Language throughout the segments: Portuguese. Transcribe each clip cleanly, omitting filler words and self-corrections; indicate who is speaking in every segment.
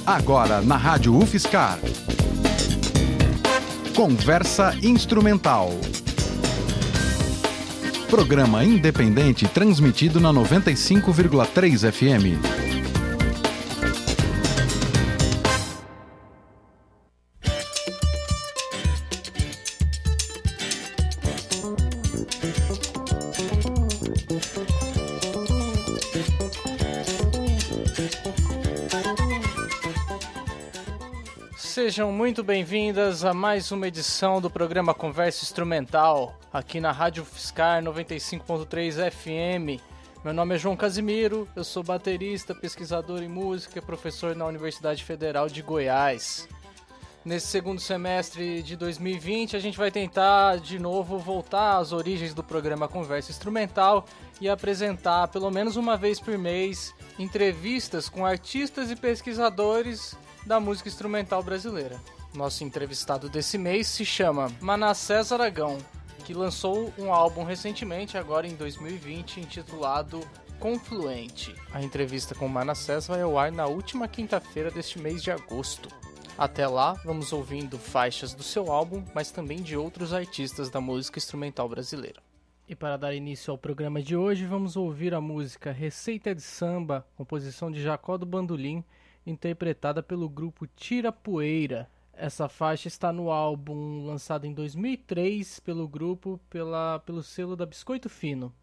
Speaker 1: Agora na Rádio UFSCar. Conversa Instrumental. Programa independente transmitido na 95,3 FM.
Speaker 2: Sejam muito bem-vindas a mais uma edição do programa Conversa Instrumental, aqui na Rádio UFSCar 95.3 FM. Meu nome é João Casimiro, eu sou baterista, pesquisador em música e professor na Universidade Federal de Goiás. Nesse segundo semestre de 2020, a gente vai tentar de novo voltar às origens do programa Conversa Instrumental e apresentar, pelo menos uma vez por mês, entrevistas com artistas e pesquisadores da música instrumental brasileira. Nosso entrevistado desse mês se chama Manassés Aragão, que lançou um álbum recentemente, agora em 2020, intitulado Confluente. A entrevista com Manassés vai ao ar na última quinta-feira deste mês de agosto. Até lá, vamos ouvindo faixas do seu álbum, mas também de outros artistas da música instrumental brasileira. E para dar início ao programa de hoje, vamos ouvir a música Receita de Samba, composição de Jacó do Bandolim, interpretada pelo grupo Tira Poeira. Essa faixa está no álbum lançado em 2003 pelo grupo, pelo selo da Biscoito Fino.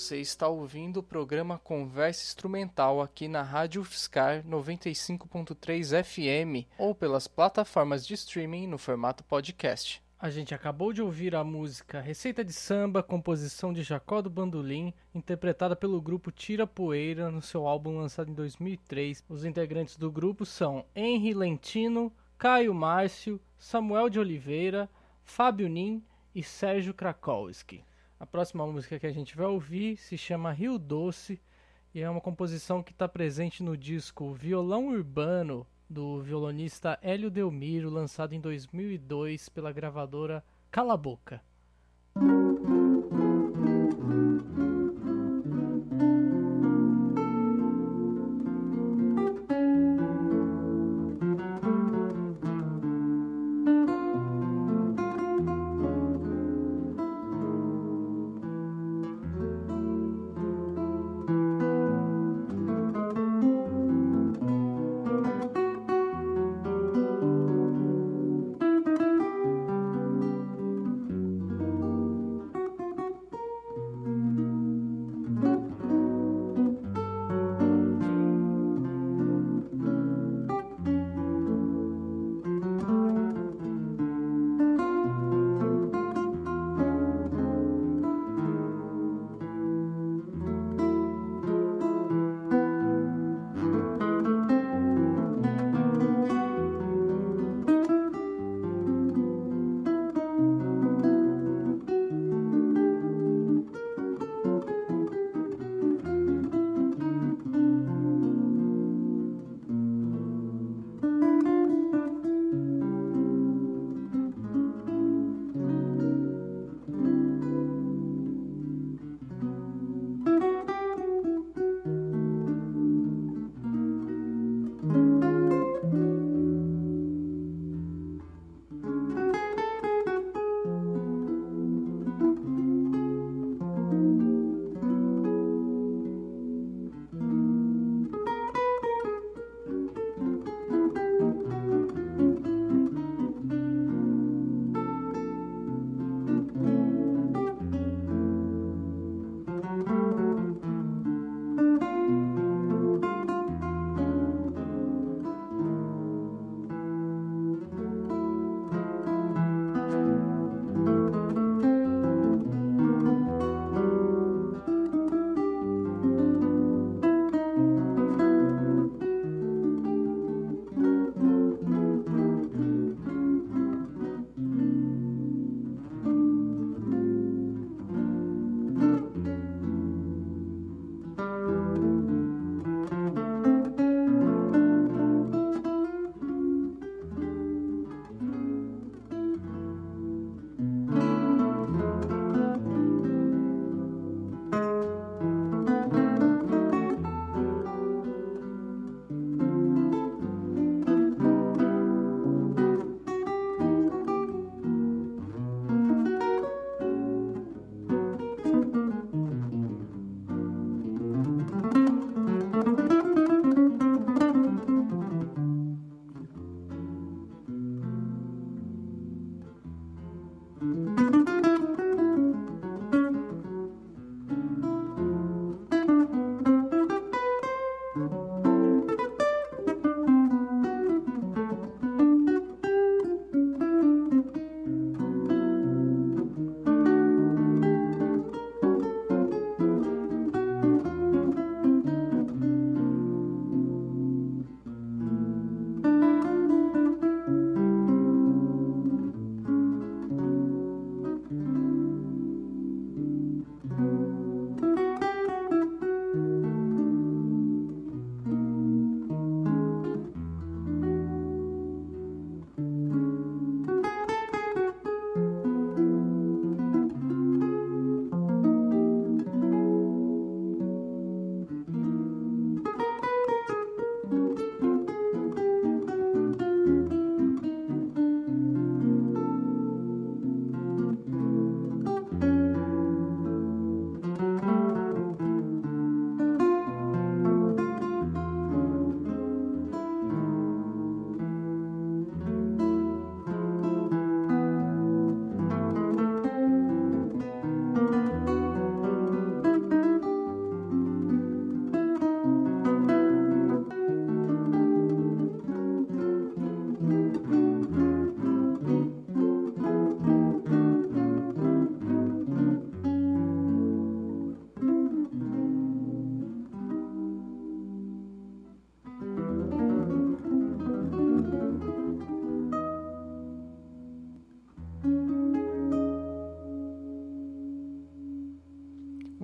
Speaker 2: Você está ouvindo o programa Conversa Instrumental aqui na Rádio UFSCar 95.3 FM ou pelas plataformas de streaming no formato podcast. A gente acabou de ouvir a música Receita de Samba, composição de Jacó do Bandolim, interpretada pelo grupo Tira Poeira no seu álbum lançado em 2003. Os integrantes do grupo são Henry Lentino, Caio Márcio, Samuel de Oliveira, Fábio Nin e Sérgio Krakowski. A próxima música que a gente vai ouvir se chama Rio Doce e é uma composição que está presente no disco Violão Urbano, do violonista Hélio Delmiro, lançado em 2002 pela gravadora Cala a Boca.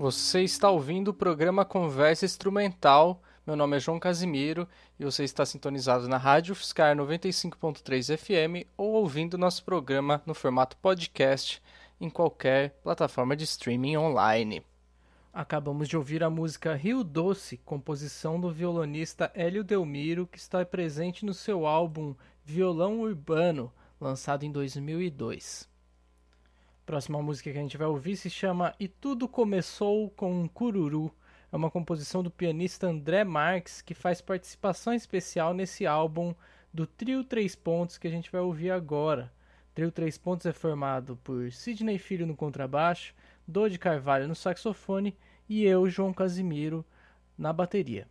Speaker 2: Você está ouvindo o programa Conversa Instrumental. Meu nome é João Casimiro e você está sintonizado na Rádio UFSCar 95.3 FM ou ouvindo nosso programa no formato podcast em qualquer plataforma de streaming online. Acabamos de ouvir a música Rio Doce, composição do violonista Hélio Delmiro, que está presente no seu álbum Violão Urbano, lançado em 2002. A próxima música que a gente vai ouvir se chama E Tudo Começou com um Cururu. É uma composição do pianista André Marques, que faz participação especial nesse álbum do Trio 3 Pontos que a gente vai ouvir agora. O Trio 3 Pontos é formado por Sidney Filho no contrabaixo, Dodi Carvalho no saxofone e eu, João Casimiro, na bateria.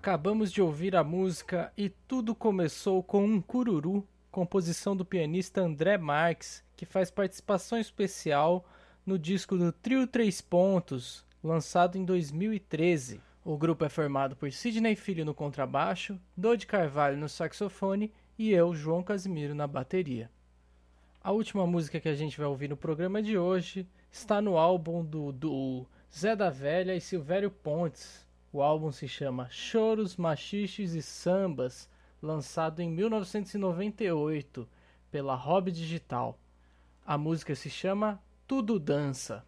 Speaker 2: Acabamos de ouvir a música E Tudo Começou com um Cururu, composição do pianista André Marques, que faz participação especial no disco do Trio 3 Pontos, lançado em 2013. O grupo é formado por Sidney Filho no contrabaixo, Dodi Carvalho no saxofone e eu, João Casimiro, na bateria. A última música que a gente vai ouvir no programa de hoje está no álbum do Zé da Velha e Silvério Pontes. O álbum se chama Choros, Machiches e Sambas, lançado em 1998 pela Hobby Digital. A música se chama Tudo Dança.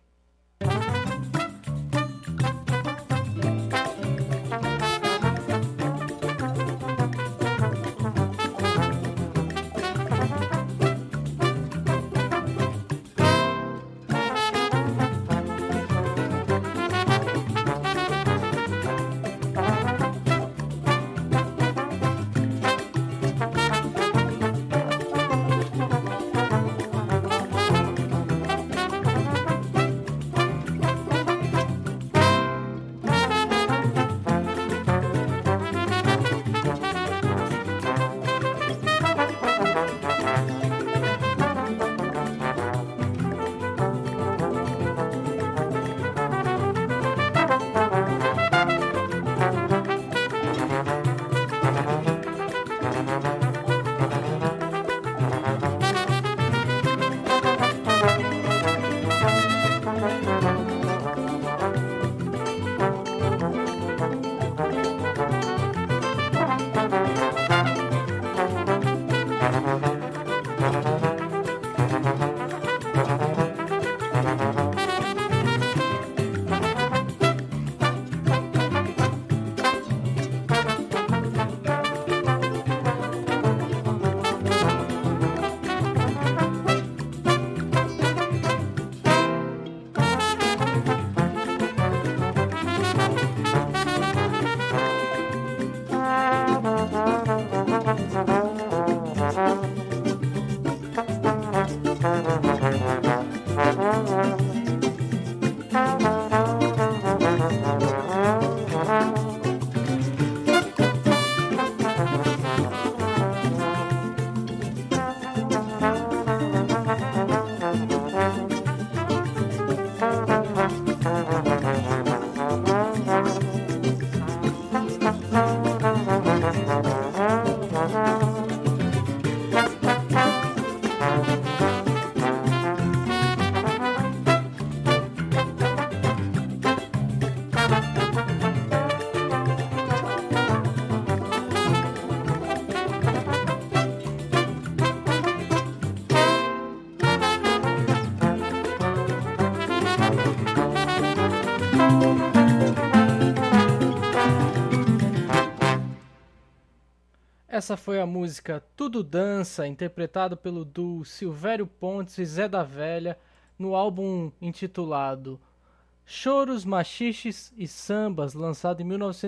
Speaker 2: Essa foi a música Tudo Dança, interpretado pelo duo Silvério Pontes e Zé da Velha, no álbum intitulado Choros, Machiches e Sambas, lançado em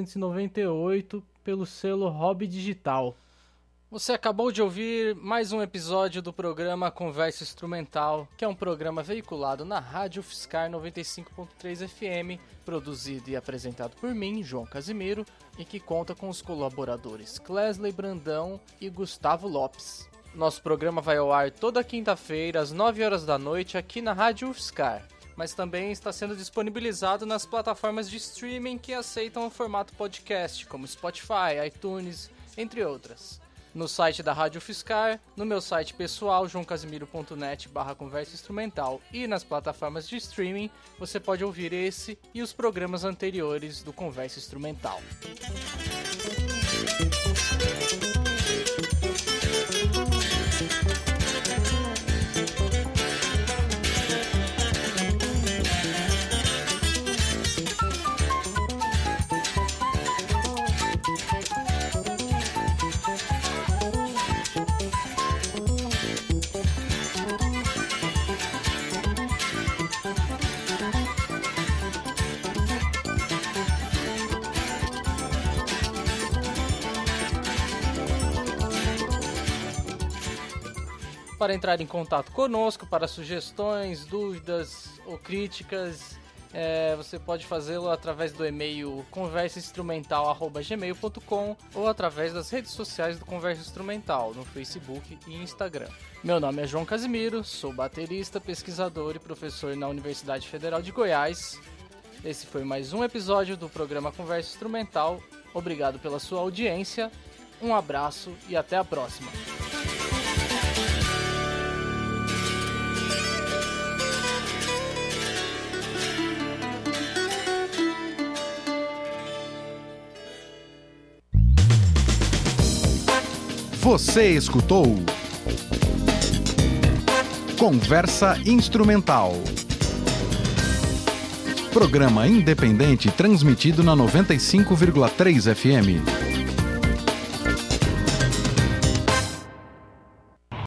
Speaker 2: 1998 pelo selo Hobby Digital. Você acabou de ouvir mais um episódio do programa Conversa Instrumental, que é um programa veiculado na Rádio UFSCar 95.3 FM, produzido e apresentado por mim, João Casimiro, e que conta com os colaboradores Clesley Brandão e Gustavo Lopes. Nosso programa vai ao ar toda quinta-feira, às 9 horas da noite, aqui na Rádio UFSCar, mas também está sendo disponibilizado nas plataformas de streaming que aceitam o formato podcast, como Spotify, iTunes, entre outras. No site da Rádio UFSCar, no meu site pessoal, joaocasimiro.net/conversa instrumental, e nas plataformas de streaming, você pode ouvir esse e os programas anteriores do Conversa Instrumental. Para entrar em contato conosco, para sugestões, dúvidas ou críticas, Você pode fazê-lo através do e-mail conversainstrumental@gmail.com ou através das redes sociais do Conversa Instrumental, no Facebook e Instagram. Meu nome é João Casimiro, sou baterista, pesquisador e professor na Universidade Federal de Goiás. Esse foi mais um episódio do programa Conversa Instrumental. Obrigado pela sua audiência, um abraço e até a próxima.
Speaker 1: Você escutou Conversa Instrumental. Programa independente transmitido na 95,3 FM.